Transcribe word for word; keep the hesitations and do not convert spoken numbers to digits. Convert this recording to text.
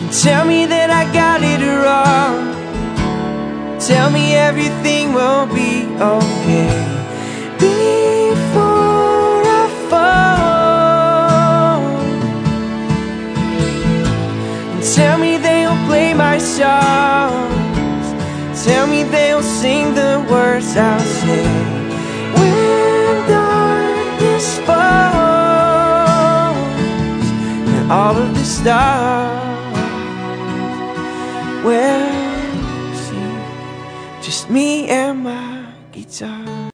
Tell me that I got it wrong. Tell me everything will be okay before I fall. Tell me they'll play my songs. Tell me they'll sing the words I'll say when darkness falls and all of the stars will see just me and my guitar.